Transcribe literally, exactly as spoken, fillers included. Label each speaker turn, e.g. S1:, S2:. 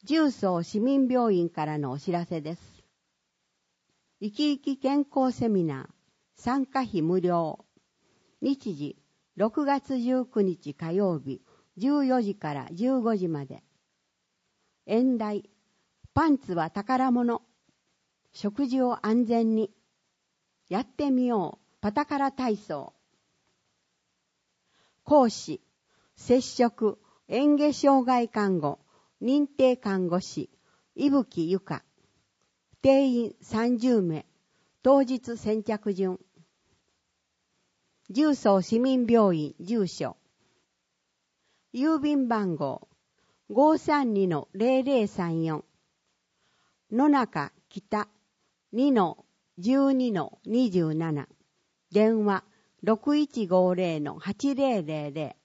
S1: 重曹市民病院からのお知らせです。生き生き健康セミナー参加費無料。日時ろくがつじゅうくにち火曜日じゅうよじからじゅうごじまで。演題パンツは宝物。食事を安全に。やってみようパタカラ体操。講師摂食嚥下障害看護認定看護師伊吹由香。定員さんじゅうめい。当日先着順。重曹市民病院住所。郵便番号 ごーさんにのゼロゼロさんよん。野中北 にのじゅうにのにじゅうなな。電話 ろくいちごゼロのはちゼロゼロゼロ。